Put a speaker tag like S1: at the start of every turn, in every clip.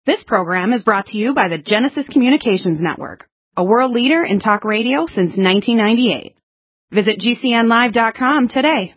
S1: This program is brought to you by the Genesis Communications Network, a world leader in talk radio since 1998. Visit GCNlive.com today.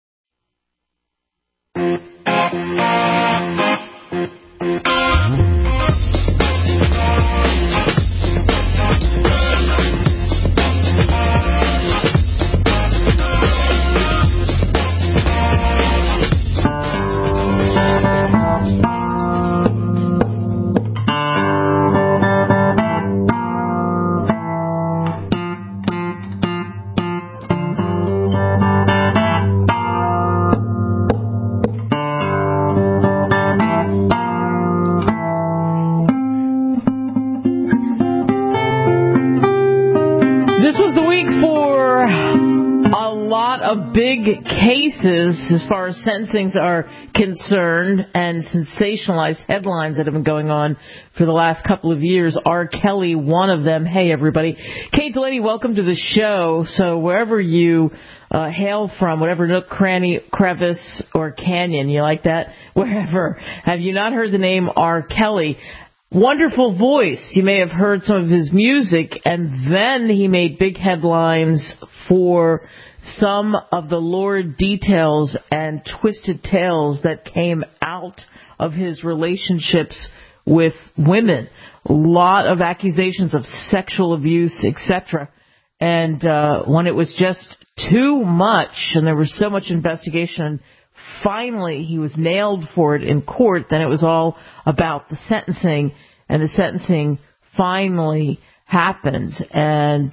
S2: Big cases as far as sentencings are concerned and sensationalized headlines that have been going on for the last couple of years. R. Kelly, one of them. Hey, everybody. Kate Delaney, welcome to the show. So wherever you hail from, whatever nook, cranny, crevice, or canyon, you like that? Wherever. Have you not heard the name R. Kelly? Wonderful voice. You may have heard some of his music, and then he made big headlines for some of the lurid details and twisted tales that came out of his relationships with women. A lot of accusations of sexual abuse, etc. And when it was just too much and there was so much investigation, finally he was nailed for it in court. Then it was all about the sentencing, and the sentencing finally happens. And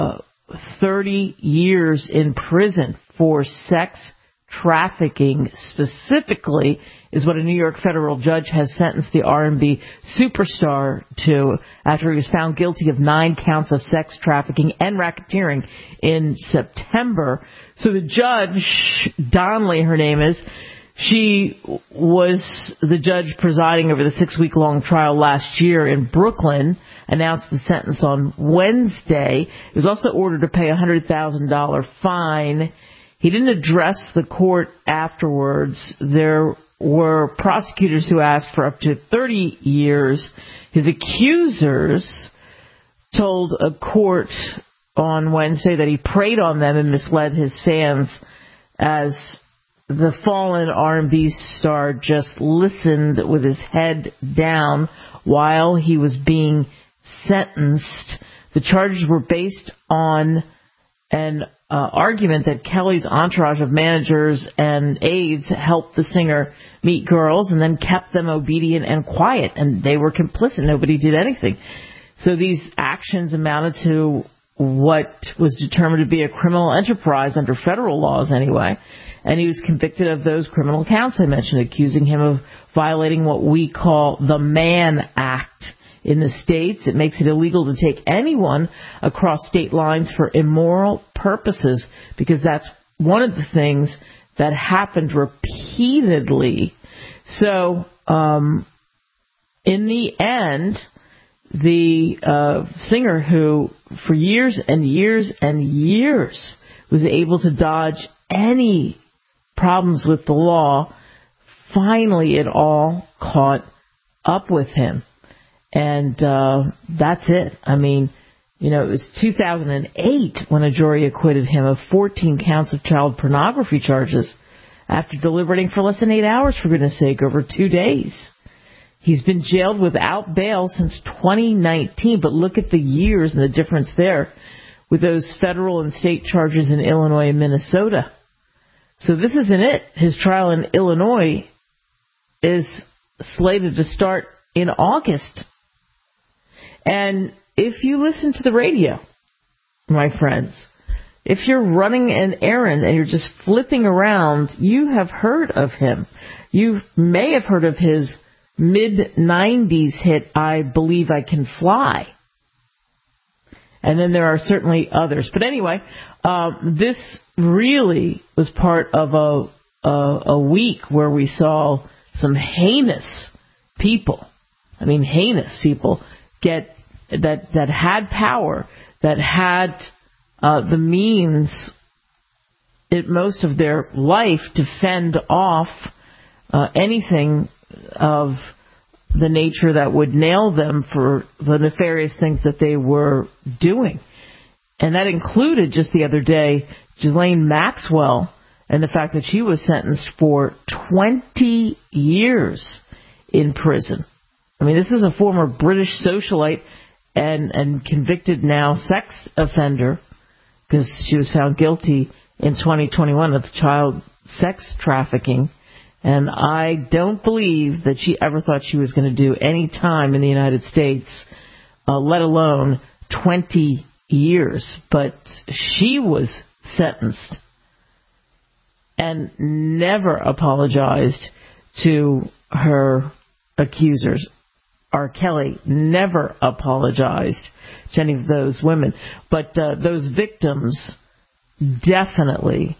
S2: 30 years in prison for sex trafficking specifically is what a New York federal judge has sentenced the R&B superstar to after he was found guilty of 9 counts of sex trafficking and racketeering in September. So the judge, Donnelly, her name is, she was the judge presiding over the 6-week-long trial last year in Brooklyn, announced the sentence on Wednesday. He was also ordered to pay a $100,000 fine. He didn't address the court afterwards. There were prosecutors who asked for up to 30 years. His accusers told a court on Wednesday that he preyed on them and misled his fans as the fallen R&B star just listened with his head down while he was being sentenced. The charges were based on an argument that Kelly's entourage of managers and aides helped the singer meet girls and then kept them obedient and quiet, and they were complicit. Nobody did anything. So these actions amounted to what was determined to be a criminal enterprise under federal laws anyway. And he was convicted of those criminal counts I mentioned, accusing him of violating what we call the Mann Act in the states. It makes it illegal to take anyone across state lines for immoral purposes, because that's one of the things that happened repeatedly. So, in the end, the singer who for years and years and years was able to dodge any problems with the law, finally it all caught up with him. And that's it. I mean, you know, it was 2008 when a jury acquitted him of 14 counts of child pornography charges after deliberating for less than 8 hours, for goodness sake, over 2 days. He's been jailed without bail since 2019, but look at the years and the difference there with those federal and state charges in Illinois and Minnesota. So this isn't it. His trial in Illinois is slated to start in August. And if you listen to the radio, my friends, if you're running an errand and you're just flipping around, you have heard of him. You may have heard of his mid-90s hit, I Believe I Can Fly. And then there are certainly others. But anyway, this really was part of a week where we saw some heinous people. I mean, heinous people get that had power, that had the means in most of their life to fend off anything of the nature that would nail them for the nefarious things that they were doing. And that included, just the other day, Ghislaine Maxwell and the fact that she was sentenced for 20 years in prison. I mean, this is a former British socialite and convicted now sex offender, because she was found guilty in 2021 of child sex trafficking. And I don't believe that she ever thought she was going to do any time in the United States, let alone 20 years. But she was sentenced and never apologized to her accusers. R. Kelly never apologized to any of those women. But those victims definitely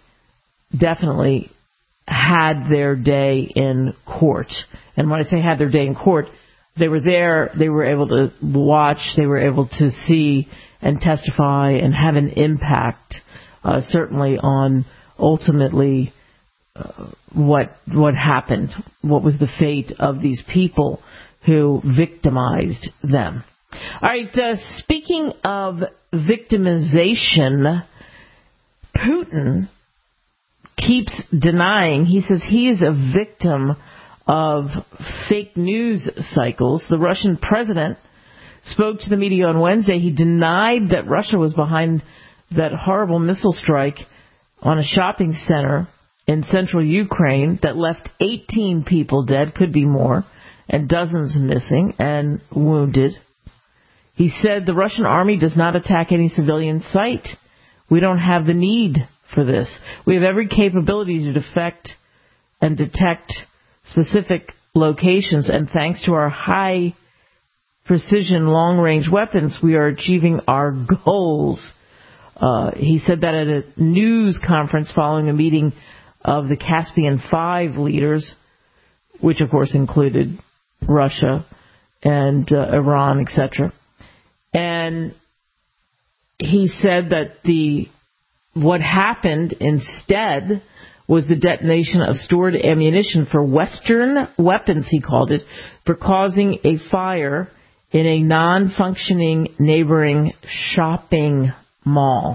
S2: had their day in court. And when I say had their day in court, they were there, they were able to watch, they were able to see and testify and have an impact, certainly on ultimately what happened, what was the fate of these people who victimized them. All right, speaking of victimization, Putin keeps denying. He says he is a victim of fake news cycles. The Russian president spoke to the media on Wednesday. He denied that Russia was behind that horrible missile strike on a shopping center in central Ukraine that left 18 people dead, could be more, and dozens missing and wounded. He said the Russian army does not attack any civilian site. We don't have the need for this. We have every capability to defect and detect specific locations, and thanks to our high precision long-range weapons, we are achieving our goals. He said that at a news conference following a meeting of the Caspian 5 leaders, which of course included Russia and Iran, etc. And he said that what happened instead was the detonation of stored ammunition for Western weapons, he called it, for causing a fire in a non-functioning neighboring shopping mall.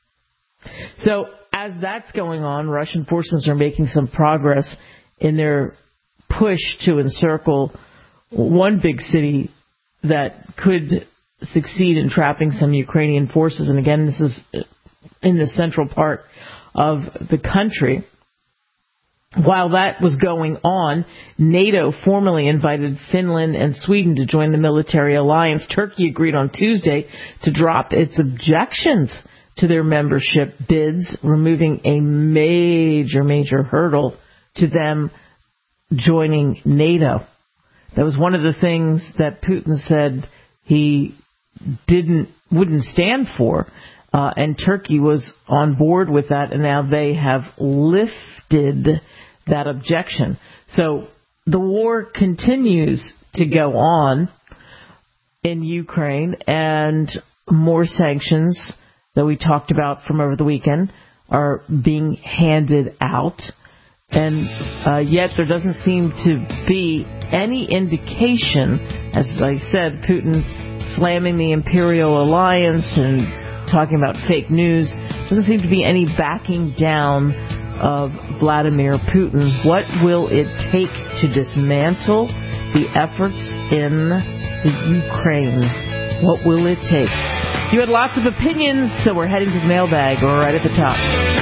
S2: So as that's going on, Russian forces are making some progress in their push to encircle one big city that could succeed in trapping some Ukrainian forces. And again, this is in the central part of the country. While that was going on, NATO formally invited Finland and Sweden to join the military alliance. Turkey agreed on Tuesday to drop its objections to their membership bids, removing a major hurdle to them joining NATO. That was one of the things that Putin said he wouldn't stand for, and Turkey was on board with that, and now they have lifted that objection. So the war continues to go on in Ukraine, and more sanctions that we talked about from over the weekend are being handed out. And yet there doesn't seem to be any indication, as I said, Putin slamming the Imperial Alliance and talking about fake news, doesn't seem to be any backing down of Vladimir Putin. What will it take to dismantle the efforts in the Ukraine? What will it take? You had lots of opinions, so we're heading to the mailbag. We're right at the top.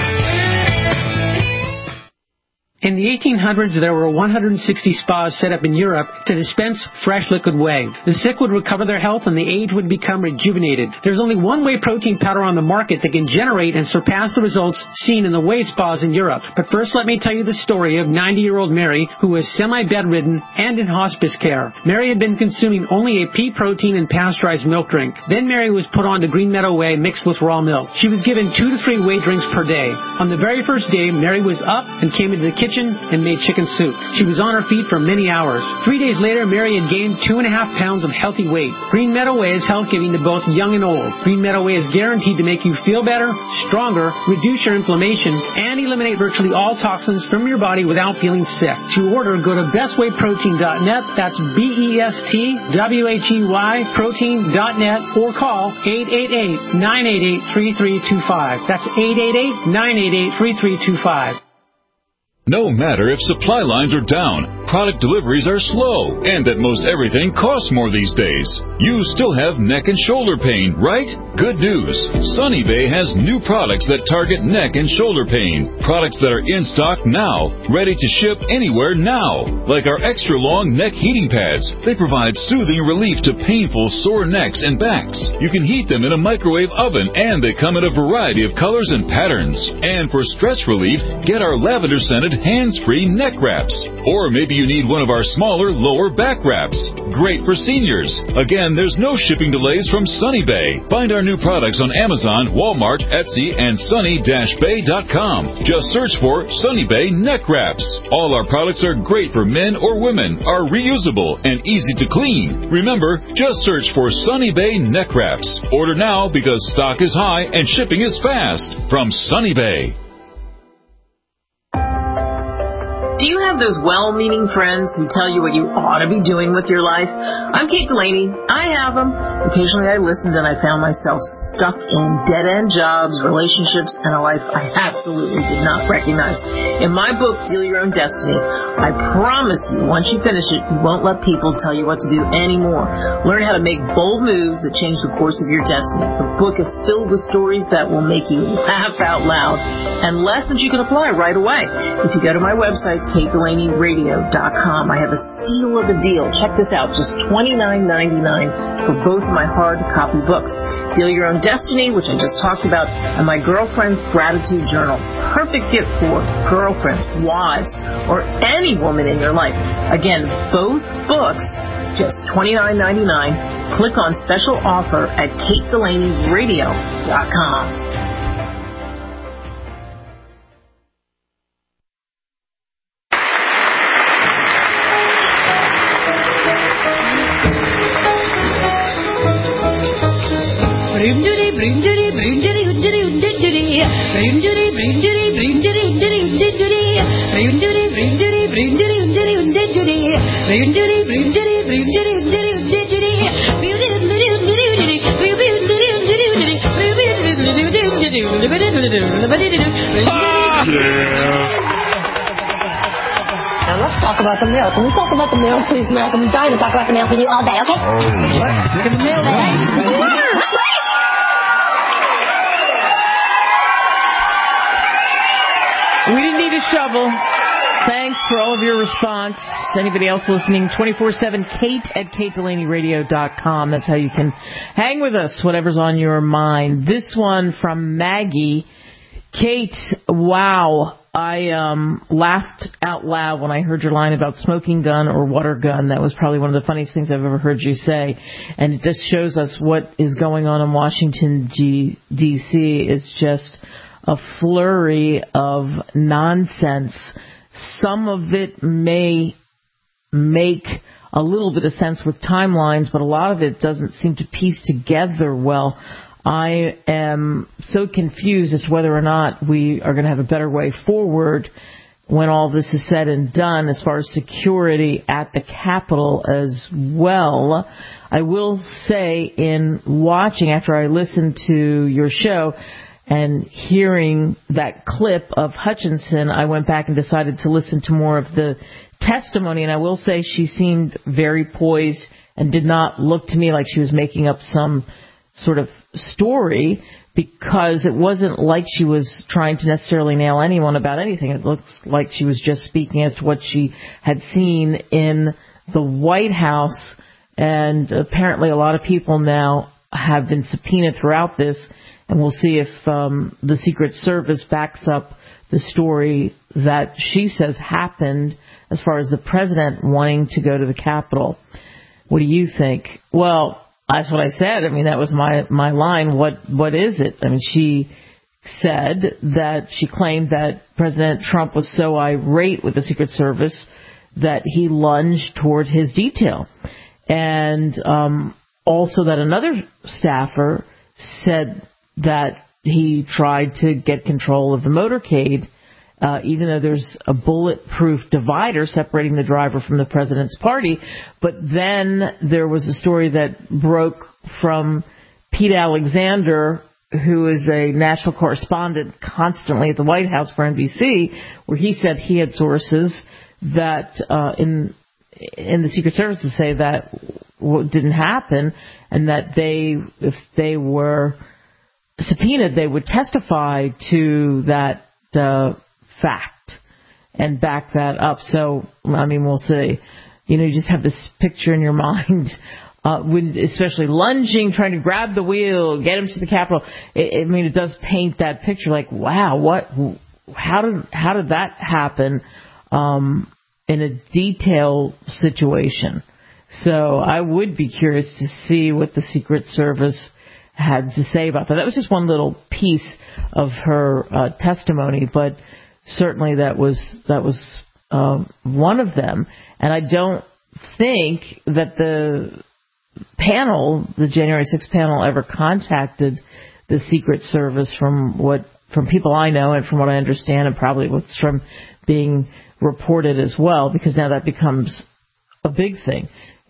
S3: In the 1800s, there were 160 spas set up in Europe to dispense fresh liquid whey. The sick would recover their health and the aged would become rejuvenated. There's only one whey protein powder on the market that can generate and surpass the results seen in the whey spas in Europe. But first, let me tell you the story of 90-year-old Mary, who was semi-bedridden and in hospice care. Mary had been consuming only a pea protein and pasteurized milk drink. Then Mary was put on to Green Meadow Whey mixed with raw milk. She was given 2 to 3 whey drinks per day. On the very first day, Mary was up and came into the kitchen kitchen and made chicken soup. She was on her feet for many hours. 3 days later, Mary had gained 2.5 pounds of healthy weight. Green Meadow Way is health-giving to both young and old. Green Meadow Way is guaranteed to make you feel better, stronger, reduce your inflammation, and eliminate virtually all toxins from your body without feeling sick. To order, go to bestwayprotein.net. That's BESTWHEY protein.net or call 888-988-3325. That's 888-988-3325.
S4: No matter if supply lines are down, product deliveries are slow, and that most everything costs more these days, you still have neck and shoulder pain, right? Good news. Sunny Bay has new products that target neck and shoulder pain. Products that are in stock now, ready to ship anywhere now. Like our extra long neck heating pads. They provide soothing relief to painful sore necks and backs. You can heat them in a microwave oven, and they come in a variety of colors and patterns. And for stress relief, get our lavender-scented hands-free neck wraps. Or maybe you need one of our smaller lower back wraps. Great for seniors. Again, there's no shipping delays from Sunny Bay. Find our new products on Amazon, Walmart, Etsy, and sunny-bay.com. Just search for Sunny Bay neck wraps. All our products are great for men or women, are reusable, and easy to clean. Remember, just search for Sunny Bay neck wraps. Order now because stock is high and shipping is fast. From Sunny Bay.
S2: Do you have those well-meaning friends who tell you what you ought to be doing with your life? I'm Kate Delaney. I have them. Occasionally I listened and I found myself stuck in dead-end jobs, relationships, and a life I absolutely did not recognize. In my book, Deal Your Own Destiny, I promise you, once you finish it, you won't let people tell you what to do anymore. Learn how to make bold moves that change the course of your destiny. The book is filled with stories that will make you laugh out loud and lessons you can apply right away. If you go to my website, KateDelaneyRadio.com. I have a steal of a deal. Check this out. Just $29.99 for both my hard copy books. Deal Your Own Destiny, which I just talked about, and my Girlfriend's Gratitude Journal. Perfect gift for girlfriends, wives, or any woman in your life. Again, both books, just $29.99. Click on special offer at KateDelaneyRadio.com.
S5: Now let's talk about the mail. Can we talk about the mail, please, Malcolm? I'm dying to talk about the mail with you all day, okay?
S6: Let's stick in the mail.
S2: We didn't need a shovel. Thanks for all of your response. Anybody else listening, 24/7 Kate at KateDelaneyRadio.com. That's how you can hang with us, whatever's on your mind. This one from Maggie. Kate, wow. I laughed out loud when I heard your line about smoking gun or water gun. That was probably one of the funniest things I've ever heard you say. And it just shows us what is going on in Washington, D.C. It's just a flurry of nonsense. Some of it may make a little bit of sense with timelines, but a lot of it doesn't seem to piece together well. I am so confused as to whether or not we are going to have a better way forward when all this is said and done as far as security at the Capitol as well. I will say, in watching, after I listened to your show and hearing that clip of Hutchinson, I went back and decided to listen to more of the testimony, and I will say she seemed very poised and did not look to me like she was making up some sort of story, because it wasn't like she was trying to necessarily nail anyone about anything. It looks like she was just speaking as to what she had seen in the White House, and apparently a lot of people now have been subpoenaed throughout this, and we'll see if the Secret Service backs up the story that she says happened as far as the president wanting to go to the Capitol. What do you think? Well, that's what I said. I mean, that was my line. What is it? I mean, she said that she claimed that President Trump was so irate with the Secret Service that he lunged toward his detail. And also that another staffer said that he tried to get control of the motorcade, even though there's a bulletproof divider separating the driver from the president's party. But then there was a story that broke from Pete Alexander, who is a national correspondent constantly at the White House for NBC, where he said he had sources that in the Secret Service to say that didn't happen, and that if they were subpoenaed, they would testify to that fact and back that up. So, I mean, we'll see. You just have this picture in your mind, especially lunging, trying to grab the wheel, get him to the Capitol. It does paint that picture like, wow, how did that happen in a detailed situation? So I would be curious to see what the Secret Service had to say about that. That was just one little piece of her testimony, but certainly that was one of them. And I don't think that the panel, the January 6th panel, ever contacted the Secret Service from people I know and from what I understand, and probably what's from being reported as well, because now that becomes a big thing.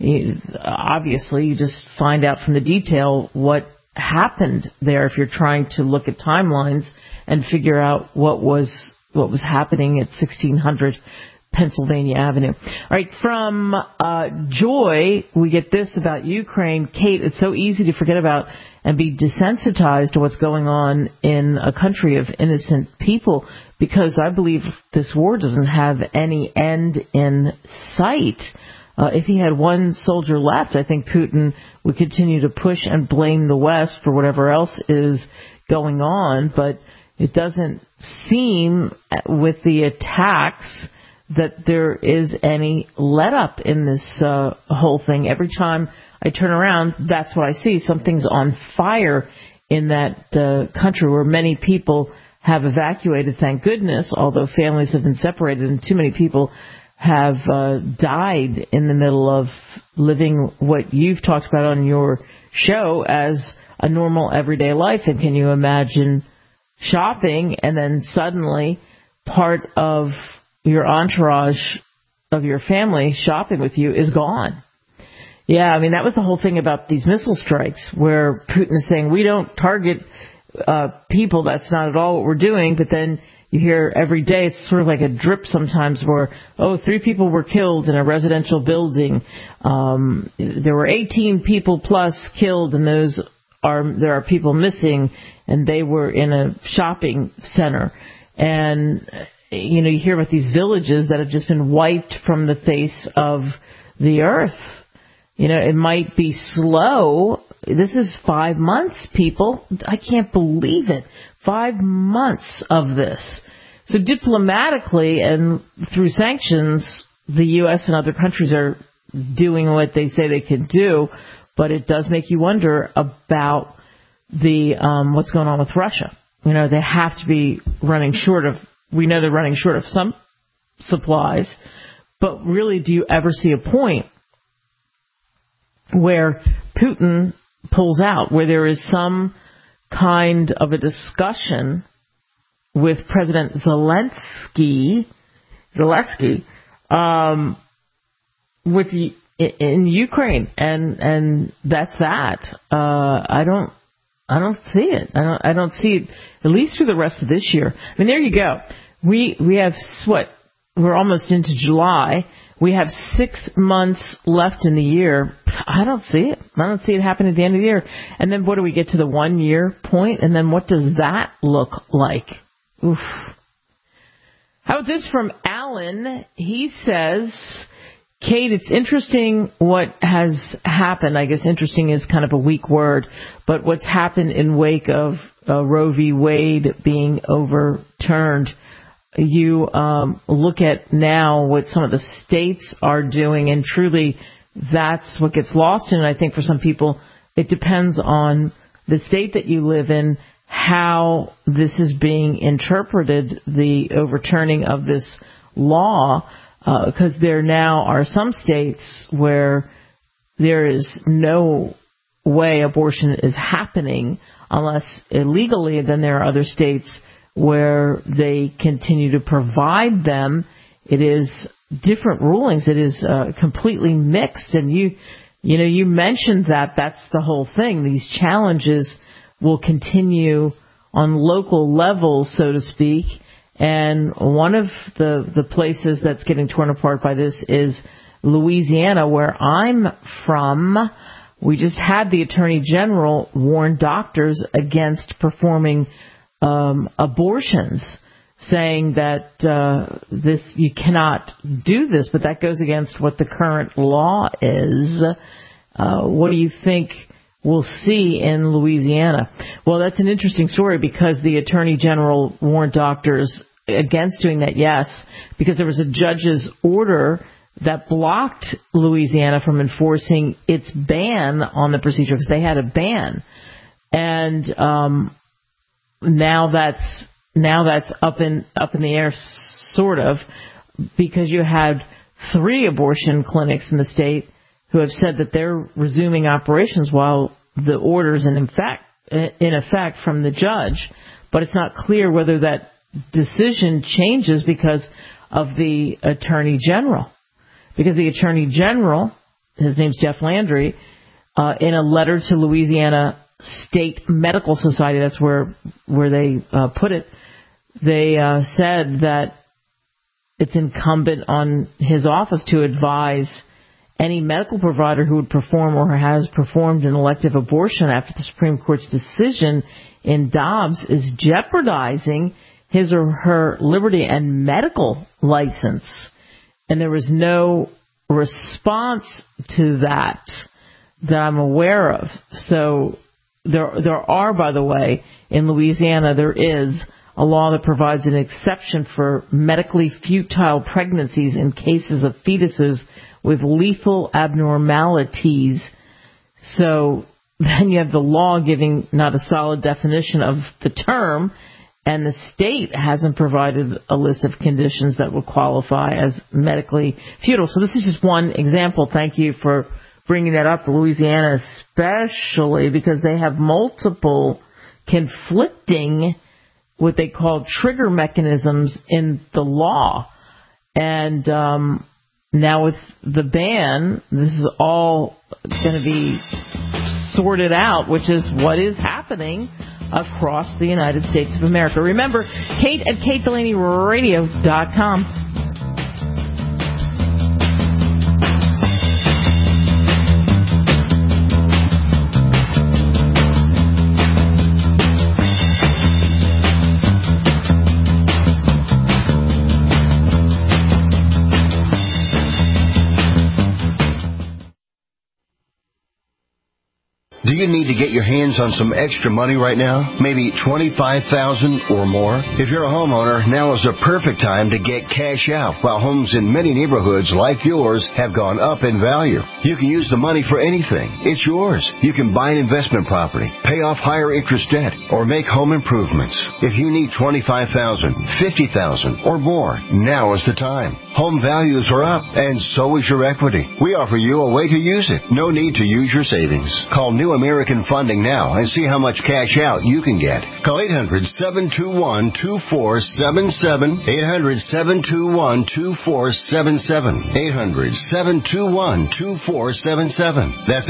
S2: Obviously, you just find out from the detail what happened there if you're trying to look at timelines and figure out what was happening at 1600 Pennsylvania Avenue. All right, from Joy, we get this about Ukraine. Kate, it's so easy to forget about and be desensitized to what's going on in a country of innocent people, because I believe this war doesn't have any end in sight. If he had one soldier left, I think Putin would continue to push and blame the West for whatever else is going on, but it doesn't seem with the attacks that there is any let up in this whole thing. Every time I turn around, that's what I see. Something's on fire in that country where many people have evacuated, thank goodness, although families have been separated and too many people have died in the middle of living what you've talked about on your show as a normal everyday life. And can you imagine shopping and then suddenly part of your entourage of your family shopping with you is gone? Yeah, I mean, that was the whole thing about these missile strikes, where Putin is saying we don't target people. That's not at all what we're doing. But then you hear every day, it's sort of like a drip sometimes, where, 3 people were killed in a residential building. There were 18 people plus killed, and there are people missing, and they were in a shopping center. And, you hear about these villages that have just been wiped from the face of the earth. It might be slow. This is 5 months, people. I can't believe it. 5 months of this. So diplomatically and through sanctions, the U.S. and other countries are doing what they say they can do, but it does make you wonder about what's going on with Russia. They have to be running short of, we know they're running short of some supplies, but really, do you ever see a point where Putin pulls out, where there is some kind of a discussion with President Zelensky, in Ukraine, and that's that. I don't see it. I don't see it, at least through the rest of this year. I mean, there you go. We have we're almost into July. We have 6 months left in the year. I don't see it. I don't see it happen at the end of the year. And then what do we get to the 1 year point? And then what does that look like? Oof. How about this from Alan? He says, Kate, it's interesting what has happened. I guess interesting is kind of a weak word, but what's happened in wake of Roe v. Wade being overturned. You look at now what some of the states are doing, and truly that's what gets lost in. And I think for some people, it depends on the state that you live in, how this is being interpreted, the overturning of this law, because there now are some states where there is no way abortion is happening unless illegally. Then there are other states where they continue to provide them. It is different rulings. It is completely mixed. And you mentioned that's the whole thing. These challenges will continue on local levels, so to speak. And one of the places that's getting torn apart by this is Louisiana, where I'm from. We just had the Attorney General warn doctors against performing abortions, saying that you cannot do this, but that goes against what the current law is. What do you think we'll see in Louisiana? Well, that's an interesting story because the Attorney General warned doctors against doing that, yes, because there was a judge's order that blocked Louisiana from enforcing its ban on the procedure because they had a ban. And now that's up in the air, sort of, because you had 3 abortion clinics in the state who have said that they're resuming operations while the order's in effect from the judge. But it's not clear whether that decision changes because of the Attorney General. Because the Attorney General, his name's Jeff Landry, in a letter to Louisiana State Medical Society, that's where they put it, they said that it's incumbent on his office to advise any medical provider who would perform or has performed an elective abortion after the Supreme Court's decision in Dobbs is jeopardizing his or her liberty and medical license. And there was no response to that I'm aware of. So there are, by the way, in Louisiana, there is a law that provides an exception for medically futile pregnancies in cases of fetuses with lethal abnormalities. So then you have the law giving not a solid definition of the term, and the state hasn't provided a list of conditions that would qualify as medically futile. So this is just one example. Thank you for bringing that up, Louisiana especially, because they have multiple conflicting what they call trigger mechanisms in the law. And now with the ban, this is all going to be sorted out, which is what is happening across the United States of America. Remember, Kate at KateDelaneyRadio.com.
S7: Do you need to get your hands on some extra money right now? Maybe $25,000 or more? If you're a homeowner, now is the perfect time to get cash out while homes in many neighborhoods like yours have gone up in value. You can use the money for anything. It's yours. You can buy an investment property, pay off higher interest debt, or make home improvements. If you need $25,000, $50,000 or more, now is the time. Home values are up, and so is your equity. We offer you a way to use it. No need to use your savings. Call New American Funding now and see how much cash out you can get. Call 800-721-2477. 800-721-2477. 800-721-2477. That's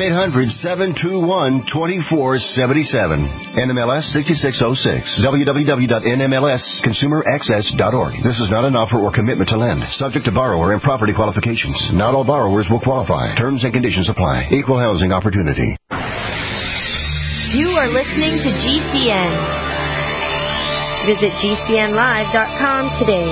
S7: 800-721-2477. NMLS 6606. www.nmlsconsumeraccess.org. This is not an offer or commitment to lend. Subject to borrower and property qualifications. Not all borrowers will qualify. Terms and conditions apply. Equal housing opportunity.
S8: You are listening to GCN. Visit GCNlive.com today.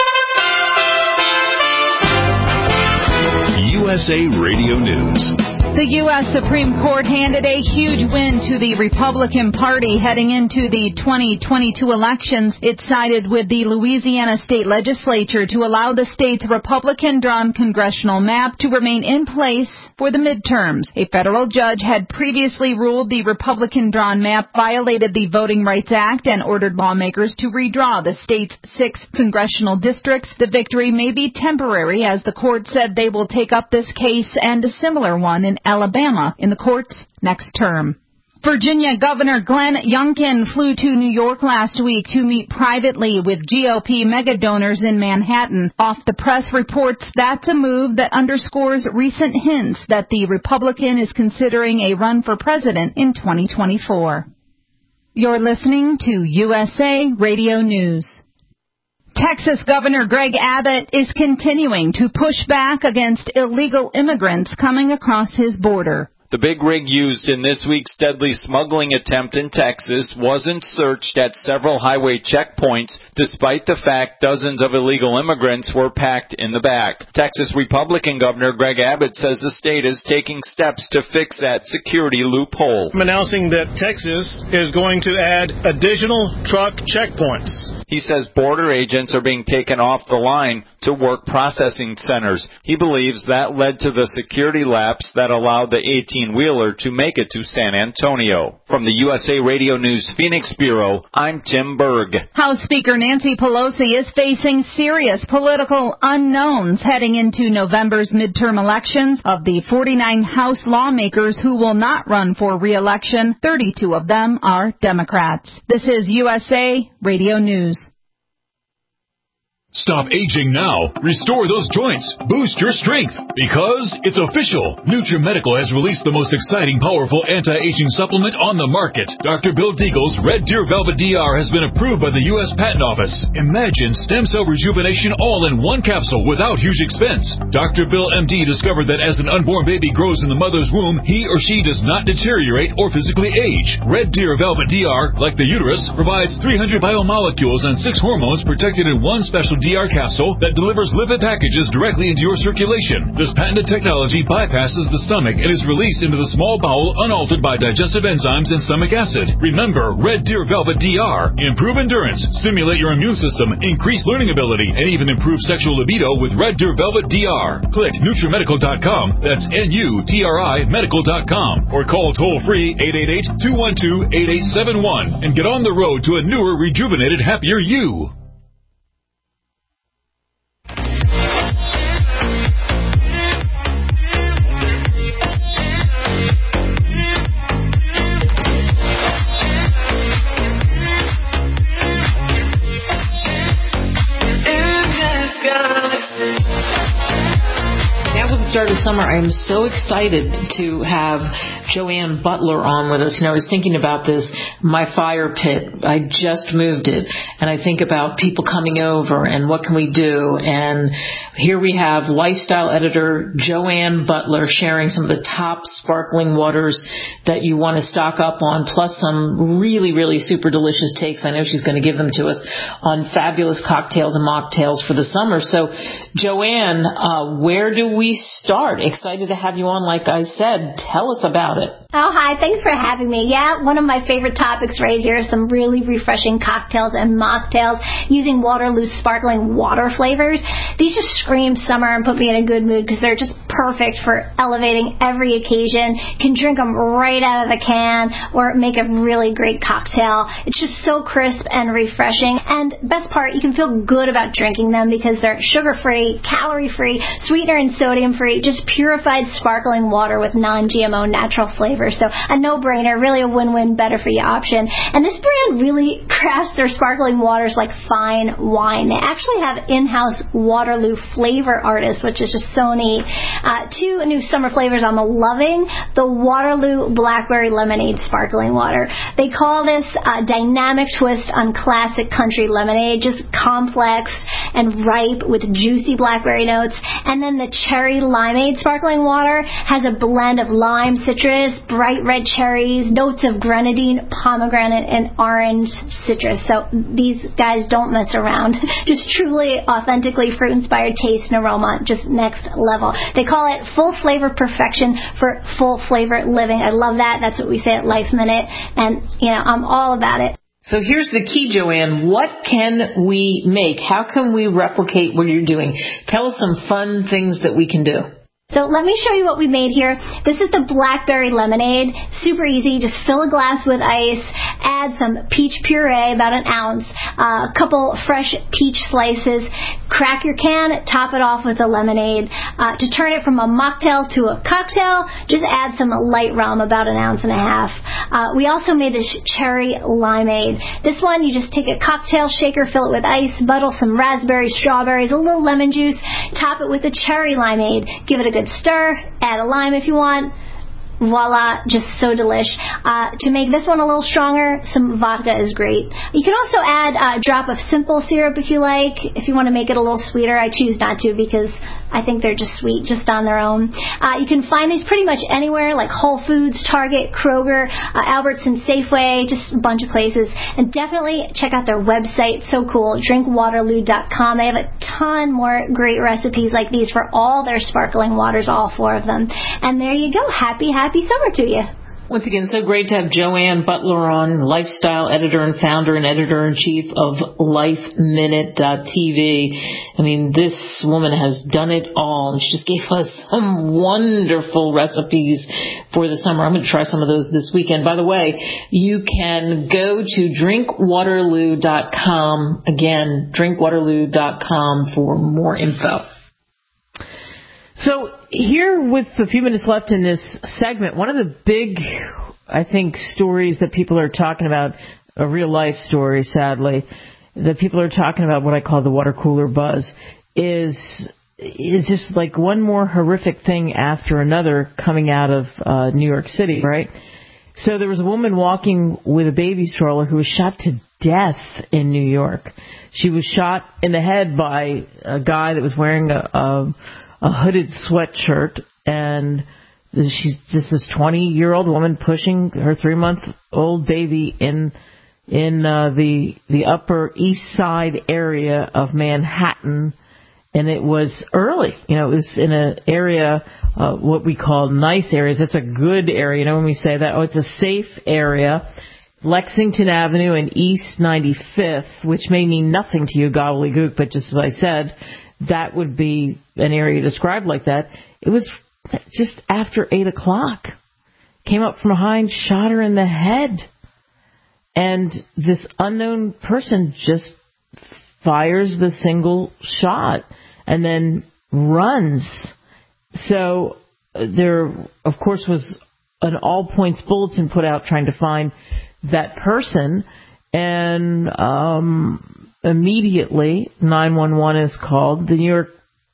S4: USA Radio News.
S9: The U.S. Supreme Court handed a huge win to the Republican Party heading into the 2022 elections. It sided with the Louisiana state legislature to allow the state's Republican-drawn congressional map to remain in place for the midterms. A federal judge had previously ruled the Republican-drawn map violated the Voting Rights Act and ordered lawmakers to redraw the state's 6 congressional districts. The victory may be temporary, as the court said they will take up this case and a similar one in Alabama in the courts next term. Virginia Governor Glenn Youngkin flew to New York last week to meet privately with GOP mega donors in Manhattan. Off the press reports that's a move that underscores recent hints that the Republican is considering a run for president in 2024. You're listening to USA Radio News. Texas Governor Greg Abbott is continuing to push back against illegal immigrants coming across his border.
S10: The big rig used in this week's deadly smuggling attempt in Texas wasn't searched at several highway checkpoints, despite the fact dozens of illegal immigrants were packed in the back. Texas Republican Governor Greg Abbott says the state is taking steps to fix that security loophole.
S11: I'm announcing that Texas is going to add additional truck checkpoints.
S10: He says border agents are being taken off the line to work processing centers. He believes that led to the security lapse that allowed the 18-wheeler to make it to San Antonio. From the USA Radio News Phoenix Bureau, I'm Tim Berg.
S9: House Speaker Nancy Pelosi is facing serious political unknowns heading into November's midterm elections. Of the 49 House lawmakers who will not run for re-election, 32 of them are Democrats. This is USA Radio News.
S4: Stop aging now. Restore those joints. Boost your strength. Because it's official. NutriMedical has released the most exciting, powerful anti-aging supplement on the market. Dr. Bill Deagle's Red Deer Velvet DR has been approved by the U.S. Patent Office. Imagine stem cell rejuvenation all in one capsule without huge expense. Dr. Bill MD discovered that as an unborn baby grows in the mother's womb, he or she does not deteriorate or physically age. Red Deer Velvet DR, like the uterus, provides 300 biomolecules and 6 hormones protected in one special DR capsule that delivers lipid packages directly into your circulation. This patented technology bypasses the stomach and is released into the small bowel unaltered by digestive enzymes and stomach acid. Remember, Red Deer Velvet DR. Improve endurance, stimulate your immune system, increase learning ability, and even improve sexual libido with Red Deer Velvet DR. Click NutriMedical.com, that's NUTRI Medical.com, or call toll-free 888-212-8871 and get on the road to a newer, rejuvenated, happier you.
S2: Start of summer, I am so excited to have Joanne Butler on with us. You know, I was thinking about this, my fire pit. I just moved it, and I think about people coming over and what can we do. And here we have lifestyle editor Joanne Butler sharing some of the top sparkling waters that you want to stock up on, plus some really, really super delicious takes. I know she's going to give them to us on fabulous cocktails and mocktails for the summer. So, Joanne, where do we start? Excited to have you on, like I said. Tell us about it.
S12: Oh, hi. Thanks for having me. Yeah, one of my favorite topics right here is some really refreshing cocktails and mocktails using Waterloo sparkling water flavors. These just scream summer and put me in a good mood because they're just perfect for elevating every occasion. You can drink them right out of the can or make a really great cocktail. It's just so crisp and refreshing. And best part, you can feel good about drinking them because they're sugar-free, calorie-free, sweetener and sodium-free, just purified sparkling water with non-GMO natural flavors. So a no-brainer, really a win-win, better-for-you option. And this brand really crafts their sparkling waters like fine wine. They actually have in-house Waterloo flavor artists, which is just so neat. 2 new summer flavors I'm loving. The Waterloo Blackberry Lemonade Sparkling Water. They call this a dynamic twist on classic country lemonade, just complex and ripe with juicy blackberry notes. And then the Cherry Limeade Sparkling Water has a blend of lime, citrus, bright red cherries, notes of grenadine, pomegranate, and orange citrus. So these guys don't mess around. Just truly, authentically fruit-inspired taste and aroma, just next level. They call it full flavor perfection for full flavor living. I love that. That's what we say at Life Minute, and I'm all about it.
S2: So here's the key, Joanne. What can we make? How can we replicate what you're doing? Tell us some fun things that we can do.
S12: So let me show you what we made here. This is the blackberry lemonade. Super easy. Just fill a glass with ice. Add some peach puree, about an ounce. A couple fresh peach slices. Crack your can. Top it off with the lemonade. To turn it from a mocktail to a cocktail, just add some light rum, about an ounce and a half. We also made this cherry limeade. This one, you just take a cocktail shaker, fill it with ice, bottle some raspberries, strawberries, a little lemon juice. Top it with the cherry limeade. Give it a good stir, add a lime if you want. Voila, just so delish. To make this one a little stronger, some vodka is great. You can also add a drop of simple syrup if you like. If you want to make it a little sweeter, I choose not to because I think they're just sweet just on their own. You can find these pretty much anywhere, like Whole Foods, Target, Kroger, Albertsons, Safeway, just a bunch of places. And definitely check out their website. So cool. drinkwaterloo.com. They have a ton more great recipes like these for all their sparkling waters, all 4 of them. And there you go. Happy summer to you.
S2: Once again, so great to have Joanne Butler on, lifestyle editor and founder and editor-in-chief of LifeMinute.tv. I mean, this woman has done it all, and she just gave us some wonderful recipes for the summer. I'm going to try some of those this weekend. By the way, you can go to drinkwaterloo.com. Again, drinkwaterloo.com for more info. So here, with a few minutes left in this segment, one of the big, I think, stories that people are talking about, a real-life story, sadly, that people are talking about, what I call the water cooler buzz, is just like one more horrific thing after another coming out of New York City, right? So there was a woman walking with a baby stroller who was shot to death in New York. She was shot in the head by a guy that was wearing a hooded sweatshirt, and she's just this 20-year-old woman pushing her 3-month-old baby in the Upper East Side area of Manhattan, and it was early. It was in an area, what we call nice areas. It's a good area. When we say that, it's a safe area. Lexington Avenue and East 95th, which may mean nothing to you, gobbledygook, but just as I said, that would be an area described like that. It was just after 8 o'clock. Came up from behind, shot her in the head. And this unknown person just fires the single shot and then runs. So there, of course, was an all-points bulletin put out trying to find that person. And immediately, 911 is called. The New York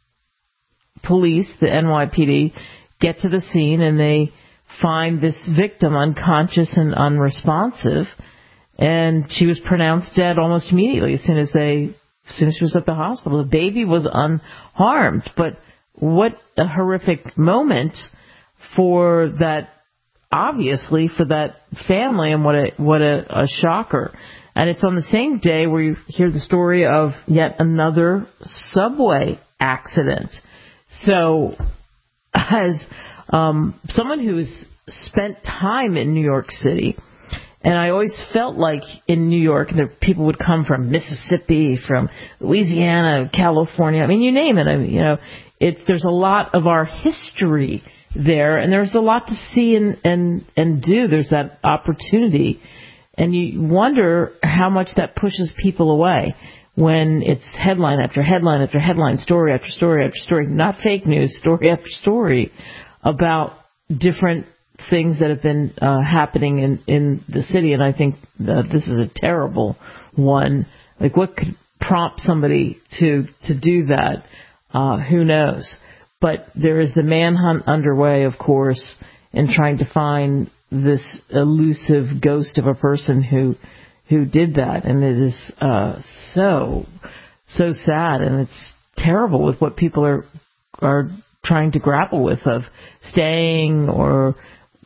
S2: police, the NYPD, get to the scene and they find this victim unconscious and unresponsive. And she was pronounced dead almost immediately as soon as she was at the hospital. The baby was unharmed. But what a horrific moment for that, obviously, for that family, and what a shocker. And it's on the same day where you hear the story of yet another subway accident. So as someone who's spent time in New York City, and I always felt like in New York, people would come from Mississippi, from Louisiana, California, I mean, you name it. There's a lot of our history there, and there's a lot to see and do. There's that opportunity. And you wonder how much that pushes people away when it's headline after headline after headline, story after story after story, not fake news, story after story about different things that have been happening in the city. And I think this is a terrible one. Like, what could prompt somebody to do that? Who knows? But there is the manhunt underway, of course, in trying to find this elusive ghost of a person who did that. And it is so sad, and it's terrible with what people are trying to grapple with, of staying or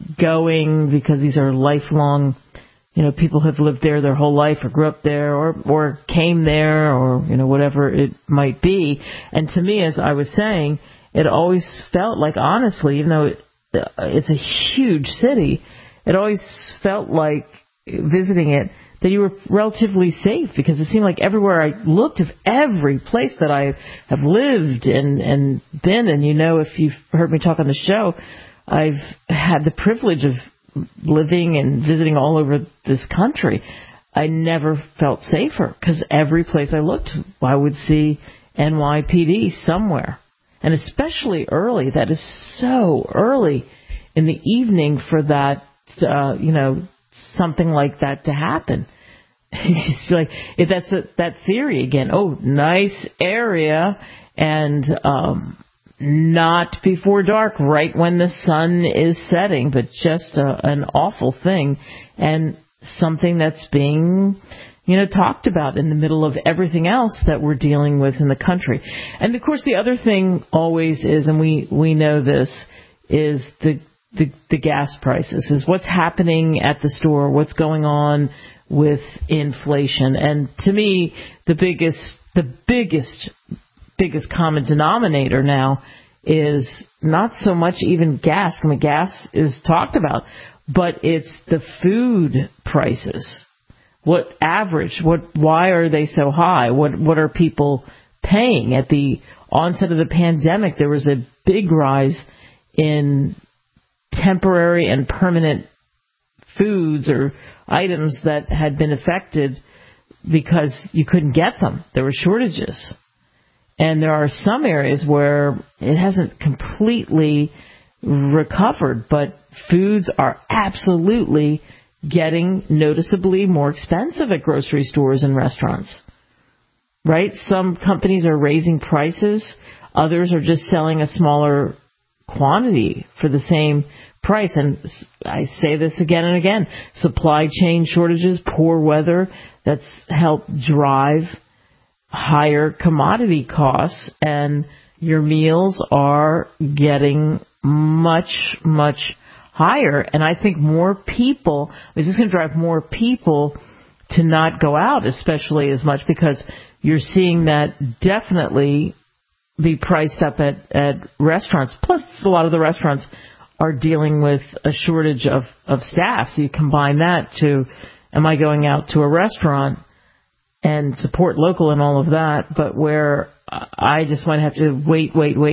S2: going because these are lifelong, people have lived there their whole life or grew up there or came there or, whatever it might be. And to me, as I was saying, it always felt like, honestly, even though it's a huge city, it always felt like visiting it that you were relatively safe, because it seemed like everywhere I looked, of every place that I have lived and been, and if you've heard me talk on the show, I've had the privilege of living and visiting all over this country. I never felt safer, because every place I looked, I would see NYPD somewhere. And especially early, that is so early in the evening for that, something like that to happen. It's like, that's that theory again. Oh, nice area, and not before dark, right when the sun is setting, but just an awful thing, and something that's being, talked about in the middle of everything else that we're dealing with in the country. And of course, the other thing always is, and we know this, is the gas prices, is what's happening at the store, what's going on with inflation. And to me, the biggest common denominator now is not so much even gas. I mean, gas is talked about, but it's the food prices. Why are they so high? What are people paying? At the onset of the pandemic, there was a big rise in temporary and permanent foods or items that had been affected because you couldn't get them. There were shortages. And there are some areas where it hasn't completely recovered, but foods are absolutely getting noticeably more expensive at grocery stores and restaurants. Right? Some companies are raising prices. Others are just selling a smaller quantity for the same price. And I say this again and again, supply chain shortages, poor weather, that's helped drive higher commodity costs, and your meals are getting much, much higher. And I think more people, this is going to drive more people to not go out, especially as much, because you're seeing that definitely be priced up at restaurants. Plus, a lot of the restaurants are dealing with a shortage of staff. So you combine that to, am I going out to a restaurant and support local and all of that, but where I just might have to wait,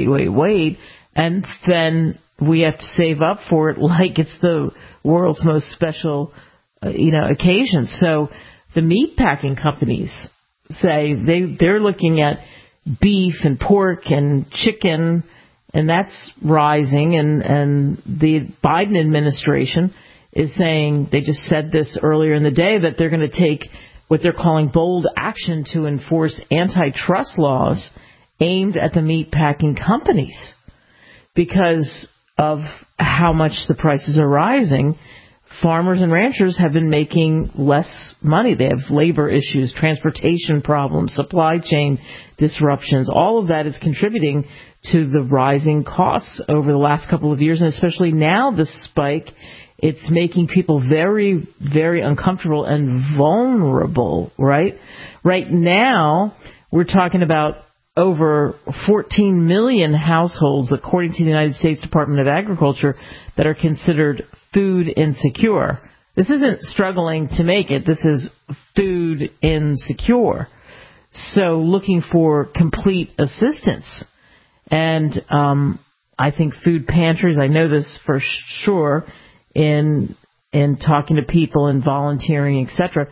S2: and then we have to save up for it like it's the world's most special, occasion. So the meat packing companies say they're looking at beef and pork and chicken, and that's rising, and the Biden administration is saying, they just said this earlier in the day, that they're going to take what they're calling bold action to enforce antitrust laws aimed at the meat packing companies because of how much the prices are rising. Farmers and ranchers have been making less money. They have labor issues, transportation problems, supply chain disruptions. All of that is contributing to the rising costs over the last couple of years, and especially now the spike. It's making people very, very uncomfortable and vulnerable, right? Right now, we're talking about over 14 million households, according to the United States Department of Agriculture, that are considered food insecure. This isn't struggling to make it. This is food insecure. So looking for complete assistance. And I think food pantries, I know this for sure, in talking to people and volunteering, etc.,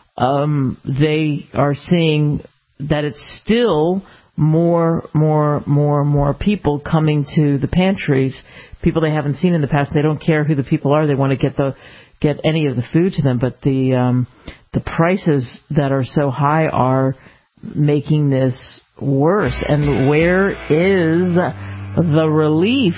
S2: they are seeing that it's still more people coming to the pantries, people they haven't seen in the past. They don't care who the people are. They want to get any of the food to them. But the prices that are so high are making this worse. And where is the relief?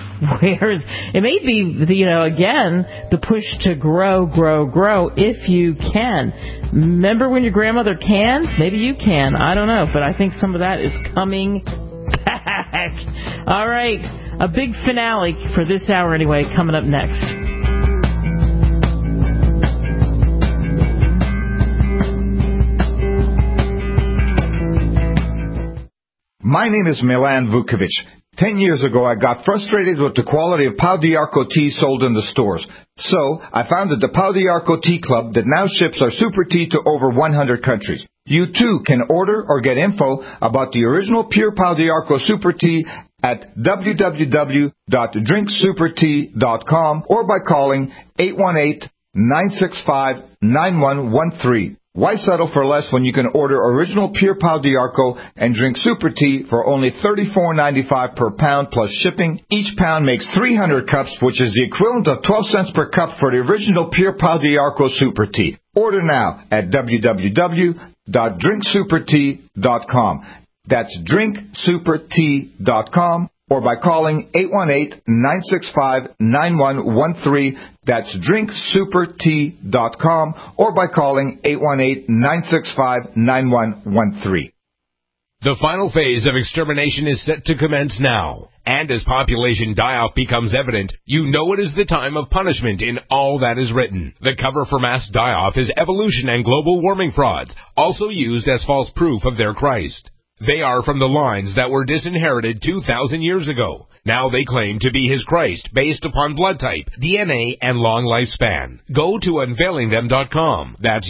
S2: It may be, again, the push to grow if you can. Remember when your grandmother canned? Maybe you can. I don't know. But I think some of that is coming back. All right. A big finale for this hour anyway, coming up next.
S13: My name is Milan Vukovic. 10 years ago, I got frustrated with the quality of Pau d'Arco tea sold in the stores. So, I founded the Pau d'Arco Tea Club that now ships our super tea to over 100 countries. You too can order or get info about the original pure Pau d'Arco super tea at www.drinksupertea.com or by calling 818-965-9113. Why settle for less when you can order original pure Pau d'Arco and drink super tea for only $34.95 per pound plus shipping? Each pound makes 300 cups, which is the equivalent of 12 cents per cup for the original pure Pau d'Arco super tea. Order now at www.drinksupertea.com. That's drinksupertea.com. Or by calling 818-965-9113. That's drinksupertea.com. Or by calling 818-965-9113.
S14: The final phase of extermination is set to commence now. And as population die-off becomes evident, you know it is the time of punishment in all that is written. The cover for mass die-off is evolution and global warming frauds, also used as false proof of their Christ. They are from the lines that were disinherited 2,000 years ago. Now they claim to be his Christ based upon blood type, DNA, and long lifespan. Go to unveilingthem.com. That's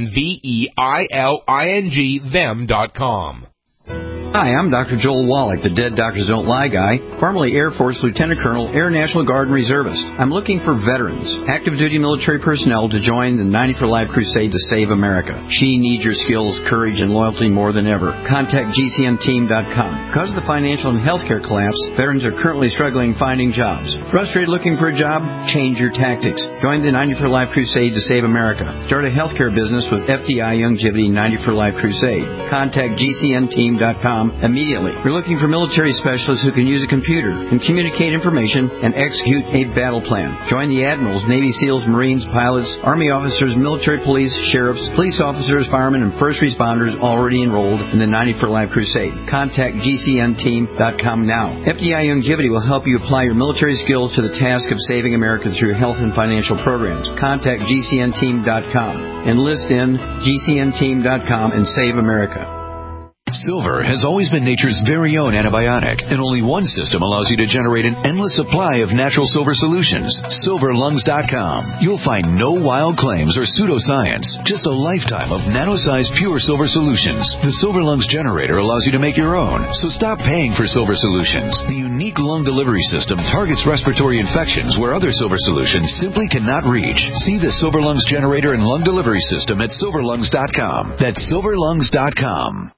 S14: UNVEILING them.com.
S15: Hi, I'm Dr. Joel Wallach, the Dead Doctors Don't Lie guy, formerly Air Force Lieutenant Colonel, Air National Guard and Reservist. I'm looking for veterans, active duty military personnel to join the 90 for Life crusade to save America. She needs your skills, courage, and loyalty more than ever. Contact GCNteam.com. Because of the financial and healthcare collapse, veterans are currently struggling finding jobs. Frustrated looking for a job? Change your tactics. Join the 90 for Life crusade to save America. Start a healthcare business with FDI Youngevity 90 for Life crusade. Contact GCNteam.com immediately. We're looking for military specialists who can use a computer and communicate information and execute a battle plan. Join the admirals, Navy SEALs, Marines, pilots, Army officers, military police, sheriffs, police officers, firemen, and first responders already enrolled in the 90 for Life crusade. Contact GCNteam.com now. FDI Youngevity will help you apply your military skills to the task of saving America through health and financial programs. Contact GCNteam.com. Enlist in GCNteam.com and save America.
S16: Silver has always been nature's very own antibiotic, and only one system allows you to generate an endless supply of natural silver solutions. SilverLungs.com. You'll find no wild claims or pseudoscience, just a lifetime of nano-sized pure silver solutions. The Silver Lungs generator allows you to make your own, so stop paying for silver solutions. The unique lung delivery system targets respiratory infections where other silver solutions simply cannot reach. See the Silver Lungs generator and lung delivery system at SilverLungs.com. That's SilverLungs.com.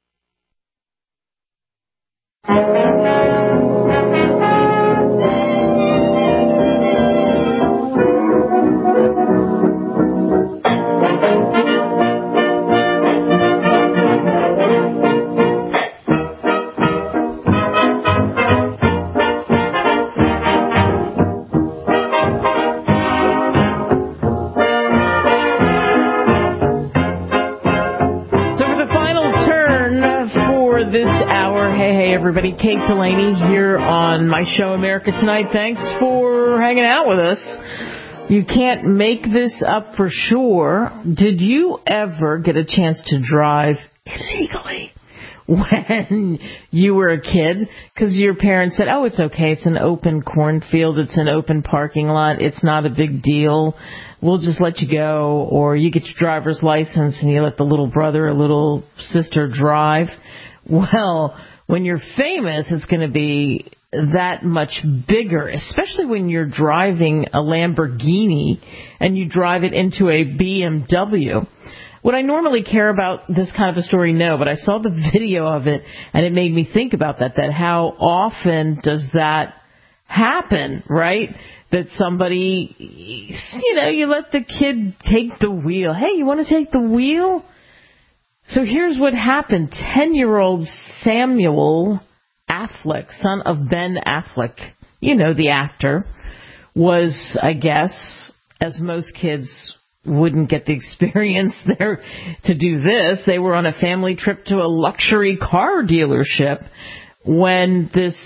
S2: Everybody, Kate Delaney here on my show America Tonight. Thanks for hanging out with us. You can't make this up for sure. Did you ever get a chance to drive illegally when you were a kid? Because your parents said, oh, it's okay. It's an open cornfield. It's an open parking lot. It's not a big deal. We'll just let you go. Or you get your driver's license and you let the little brother or little sister drive. Well, when you're famous, it's going to be that much bigger, especially when you're driving a Lamborghini and you drive it into a BMW. Would I normally care about this kind of a story? No, but I saw the video of it and it made me think about that how often does that happen, right? That somebody, you let the kid take the wheel. Hey, you want to take the wheel? So here's what happened. 10-year-old Samuel Affleck, son of Ben Affleck, the actor, was, I guess, as most kids wouldn't get the experience there to do this, they were on a family trip to a luxury car dealership when this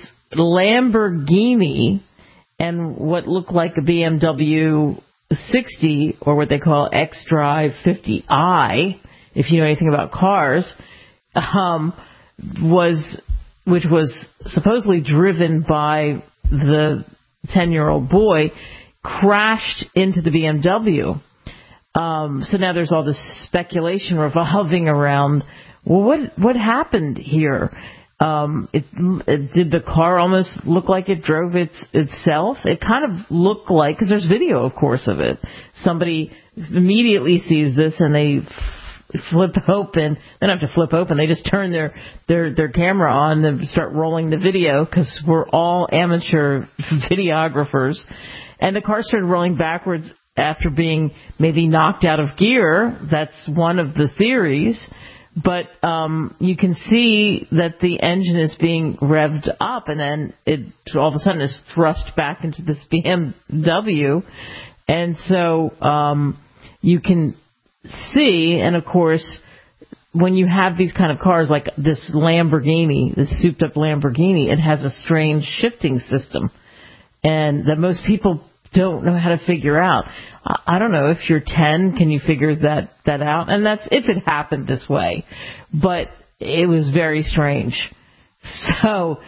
S2: Lamborghini and what looked like a BMW 60, or what they call X-Drive 50i, if you know anything about cars, was which was supposedly driven by the 10-year-old boy, crashed into the BMW. So now there's all this speculation revolving around, well, what happened here? Did the car almost look like it drove itself? It kind of looked like, because there's video, of course, of it. Somebody immediately sees this and they flip open. They don't have to flip open. They just turn their camera on and start rolling the video, because we're all amateur videographers. And the car started rolling backwards after being maybe knocked out of gear. That's one of the theories. But you can see that the engine is being revved up, and then it all of a sudden is thrust back into this BMW. And so you can see, and of course, when you have these kind of cars like this Lamborghini, this souped-up Lamborghini, it has a strange shifting system, and that most people don't know how to figure out. I don't know, if you're 10, can you figure that out? And that's if it happened this way. But it was very strange. So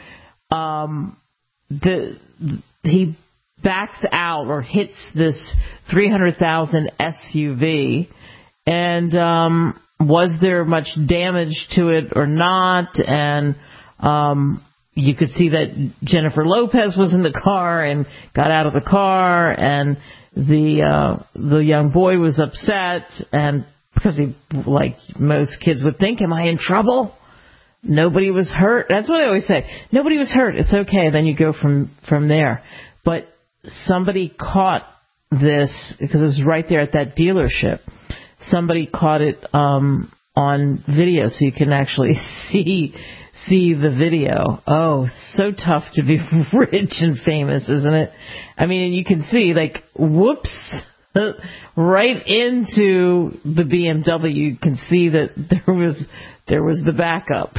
S2: he backs out or hits this 300,000 SUV, and was there much damage to it or not? And you could see that Jennifer Lopez was in the car and got out of the car, and the young boy was upset, and because he, like most kids would think, am I in trouble? Nobody was hurt. That's what I always say. Nobody was hurt. It's okay. Then you go from there. But somebody caught this, because it was right there at that dealership. Somebody caught it on video, so you can actually see the video. Oh, so tough to be rich and famous, isn't it? I mean, and you can see, like, whoops, right into the BMW. You can see that there was the backup.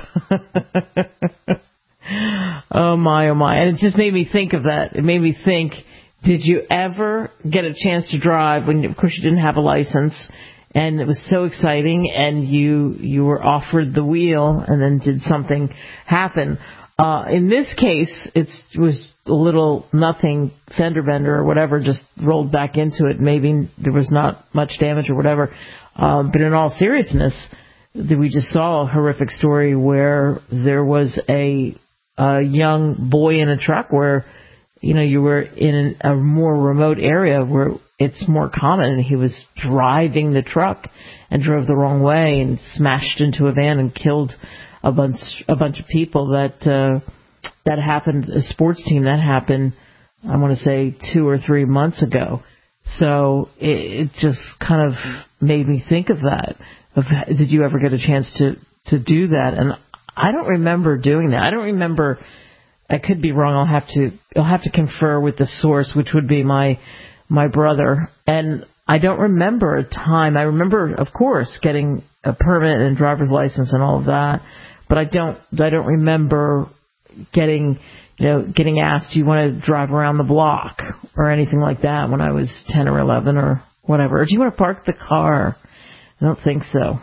S2: Oh my, and it just made me think of that. It made me think, did you ever get a chance to drive when, of course, you didn't have a license, and it was so exciting, and you were offered the wheel, and then did something happen? In this case, it was a little nothing fender bender or whatever, just rolled back into it. Maybe there was not much damage or whatever. But in all seriousness, we just saw a horrific story where there was a young boy in a truck where, you were in a more remote area where it's more common, and he was driving the truck and drove the wrong way and smashed into a van and killed a bunch of people. That happened, a sports team, that happened, I want to say 2 or 3 months ago. So it just kind of made me think of that. Did you ever get a chance to do that? And I don't remember doing that. I don't remember. I could be wrong. I'll have to confer with the source, which would be my brother. And I don't remember a time. I remember, of course, getting a permit and driver's license and all of that, but I don't remember getting asked, do you want to drive around the block or anything like that when I was 10 or 11 or whatever. Or do you want to park the car? I don't think so.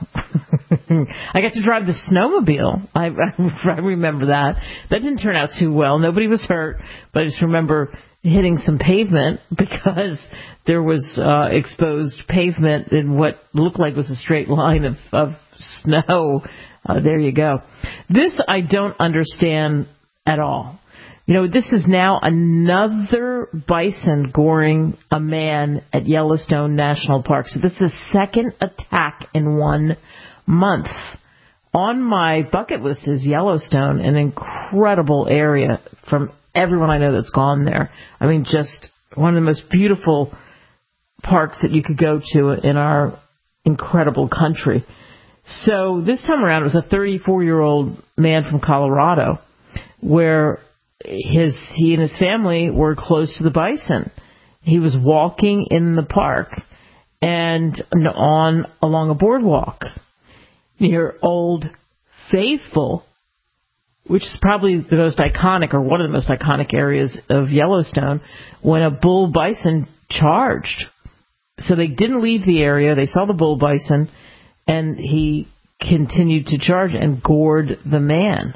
S2: I got to drive the snowmobile. I remember that. That didn't turn out too well. Nobody was hurt, but I just remember hitting some pavement because there was exposed pavement in what looked like was a straight line of snow. There you go. This I don't understand at all. This is now another bison goring a man at Yellowstone National Park. So this is the second attack in 1 month. On my bucket list is Yellowstone, an incredible area from everyone I know that's gone there. I mean, just one of the most beautiful parks that you could go to in our incredible country. So this time around, it was a 34-year-old man from Colorado where he and his family were close to the bison. He was walking in the park and along a boardwalk near Old Faithful, which is probably the most iconic or one of the most iconic areas of Yellowstone, when a bull bison charged. So they didn't leave the area. They saw the bull bison, and he continued to charge and gored the man.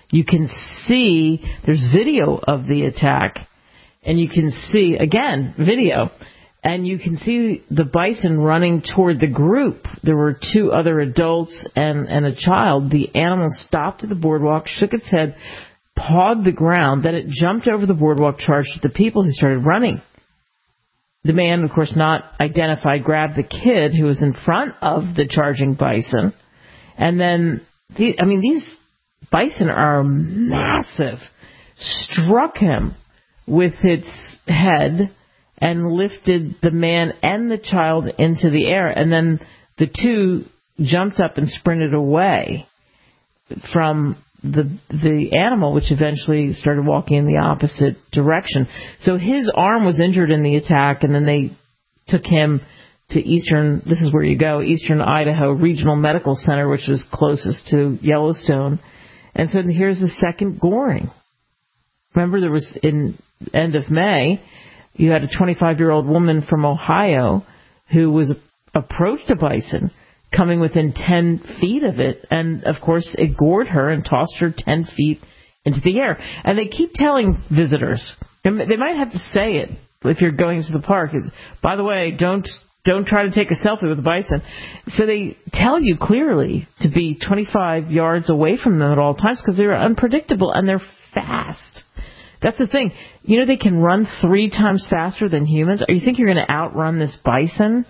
S2: You can see, there's video of the attack, and you can see, again, video, and you can see the bison running toward the group. There were 2 other adults and a child. The animal stopped at the boardwalk, shook its head, pawed the ground, then it jumped over the boardwalk, charged at the people who started running. The man, of course, not identified, grabbed the kid who was in front of the charging bison. And then, these bison are massive. Struck him with its head and lifted the man and the child into the air. And then the 2 jumped up and sprinted away from the animal, which eventually started walking in the opposite direction. So his arm was injured in the attack, and then they took him to Eastern Idaho Regional Medical Center, which was closest to Yellowstone. And so here's the second goring. Remember, there was, in end of May, you had a 25-year-old woman from Ohio who was approached a bison, coming within 10 feet of it, and of course it gored her and tossed her 10 feet into the air. And they keep telling visitors, and they might have to say it if you're going to the park, by the way, don't try to take a selfie with a bison. So they tell you clearly to be 25 yards away from them at all times, because they're unpredictable and they're fast. That's the thing. You know, they can run 3 times faster than humans. Or you think you're going to outrun this bison?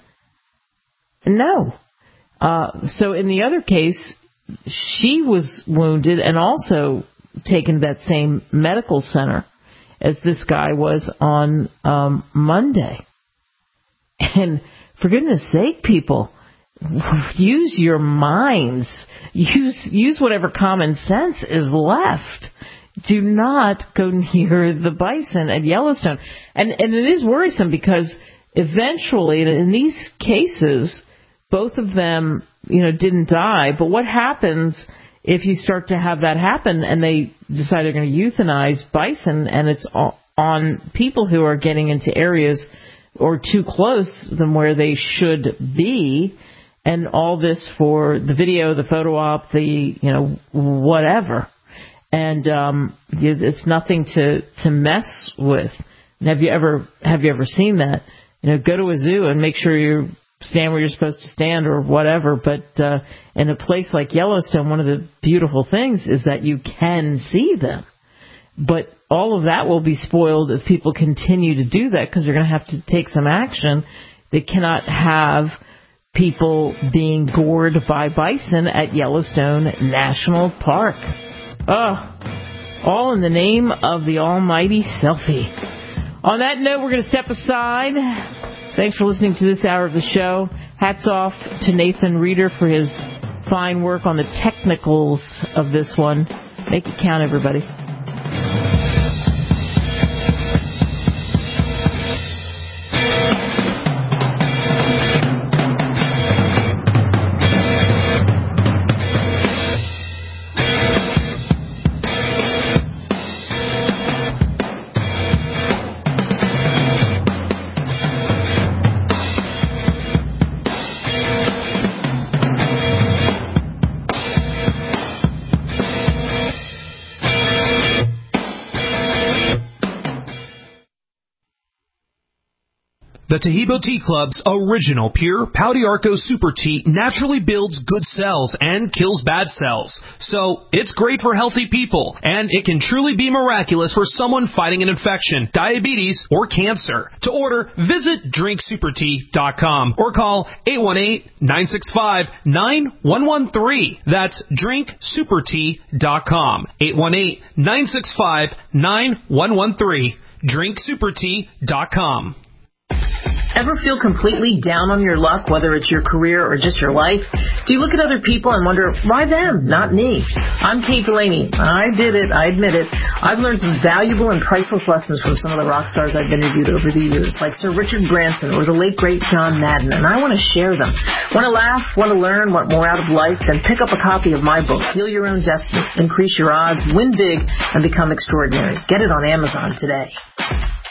S2: No. So in the other case, she was wounded and also taken to that same medical center as this guy was on Monday. And for goodness sake, people, use your minds. Use whatever common sense is left. Do not go near the bison at Yellowstone. And it is worrisome because eventually, in these cases, both of them, didn't die. But what happens if you start to have that happen and they decide they're going to euthanize bison, and it's on people who are getting into areas or too close than where they should be, and all this for the video, the photo op, the, whatever. And it's nothing to mess with. And have you ever seen that? Go to a zoo and make sure you stand where you're supposed to stand or whatever. But in a place like Yellowstone, one of the beautiful things is that you can see them. But all of that will be spoiled if people continue to do that, because they're going to have to take some action. They cannot have people being gored by bison at Yellowstone National Park. All in the name of the almighty selfie. On that note, we're going to step aside. Thanks for listening to this hour of the show. Hats off to Nathan Reeder for his fine work on the technicals of this one. Make it count, everybody.
S17: The Taheebo Tea Club's original pure Pau d'Arco Super Tea naturally builds good cells and kills bad cells. So it's great for healthy people, and it can truly be miraculous for someone fighting an infection, diabetes, or cancer. To order, visit drinksupertea.com or call 818-965-9113. That's drinksupertea.com. 818-965-9113. drinksupertea.com.
S2: Ever feel completely down on your luck, whether it's your career or just your life? Do you look at other people and wonder, why them, not me? I'm Kate Delaney. I did it. I admit it. I've learned some valuable and priceless lessons from some of the rock stars I've interviewed over the years, like Sir Richard Branson or the late, great John Madden, and I want to share them. Want to laugh? Want to learn? Want more out of life? Then pick up a copy of my book, Heal Your Own Destiny, Increase Your Odds, Win Big, and Become Extraordinary. Get it on Amazon today.